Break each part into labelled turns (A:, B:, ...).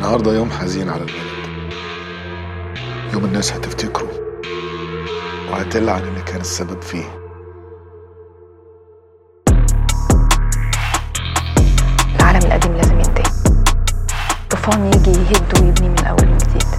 A: النهاردة يوم حزين على البلد، يوم الناس هتفتكره وهتلعن اللي كان السبب فيه.
B: العالم القديم لازم ينتهي، طوفان يجي يهد ويبني من أول وجديد.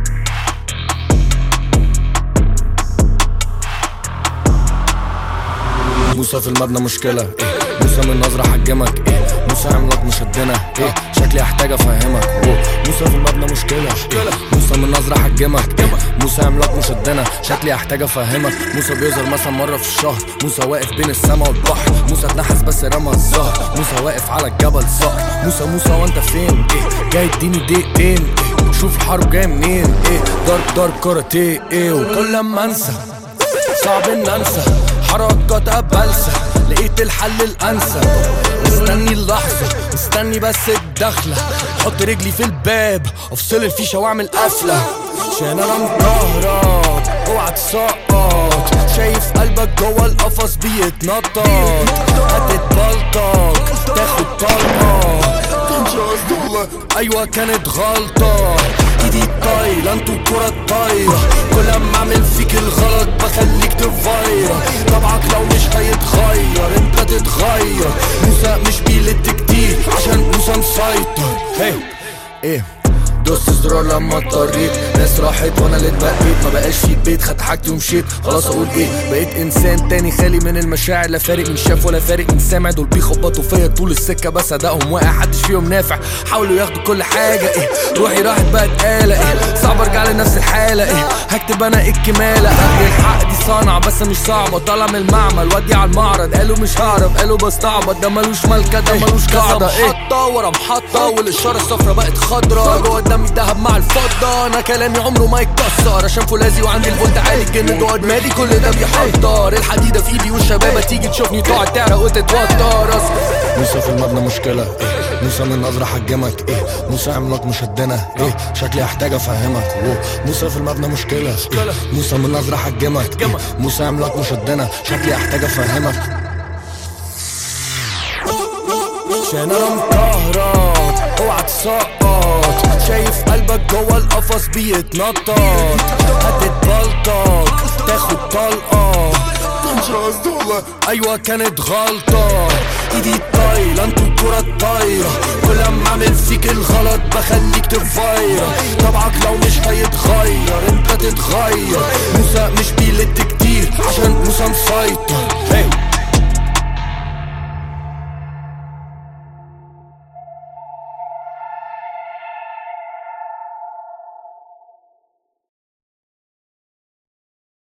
C: موسى في المبنى مشكلة موسى من نظرة حجمك موسى عملاق مشدنا شكلي احتاج افهمك موسى في المبنى مشكلة موسى من نظرة حجمك موسى عملاق مشدنا شكلي احتاج افهمك. موسى بيظهر مثلا مرة في الشهر، موسى واقف بين السما والبحر، موسى اتنحس بس رمى الزهر، موسى واقف على الجبل صقر. موسى وانت فين جاي اديني دقيقتين شوف الحرب جاي منين ضرب كاراتيه وكل لما انسى صعب ان انسى حركات ابلسة لقيت الحل الانسب. مستني اللحظة مستني بس الدخلة، حط رجلي في الباب افصل الفيشة واعمل قفلة عشان انا مطهرك اوعى تسقط. شايف قلبك جوه القفص بيتنطط هتتبلطك تاخد طلقة. كانش قصدي والله ايوه كانت غلطة، ايدي طايلة انتو الكرة الطايرة، كل اما اعمل فيك الغلط بخليك تفاير. طبعك لو مش هيتغير انت تتغير. موسى مش بيلت كتير عشان موسى مسيطر. ايه دوست زرار لما اضطريت، ناس راحت وانا اللي اتبقيت، ما بقاش في البيت خدت حاجتي ومشيت. خلاص اقول ايه بقيت انسان تاني خالي من المشاعر، لا فارق من شاف ولا فارق من سامع. دول بيخبطوا فيا طول السكه بس ادائهم واقع حدش فيهم نافع، حاولوا ياخدوا كل حاجه روحي راحت بقت آلة صعب ارجع لنفس الحاله هكتب انا الكماله. اخر الحق دي صنعه بس مش صعبه، طالع من المعمل ودي على المعرض قالوا مش هعرف قالوا بستعبط، ده ملوش ملكه ده ملوش قاعده محطه ورا محطه والاشاره الصفرا بقت خضرا جوه دمي الدهب مع الفضة. انا كلامي عمره ما يتكسر عشان فولاذي وعندي الفولت عالي الجن جوه دماغي كل ده بيحضر. الحديدة في ايدي والشبابة تيجي تشوفني تقعد تعرق وتتوتر. موسى في المبنى مشكلة موسى من نظرة حجمك موسى عملاق مشدنا شكلي احتاج افهمك. موسى في المبنى مشكلة موسى من نظرة حجمك موسى عملاق مشدنا شكلي احتاج افهمك. عشان انا مطهرك اوعى تسقط. شايف قلبك جوه القفص بيتنطط هتتبلطك تاخد طلقة. كانش قصدي والله ايوه كانت غلطة، ايدي طايلة انتو الكرة الطايرة، كل اما اعمل فيك الغلط بخليك تفاير. طبعك لو مش هيتغير انت تتغير. موسى مش بيلت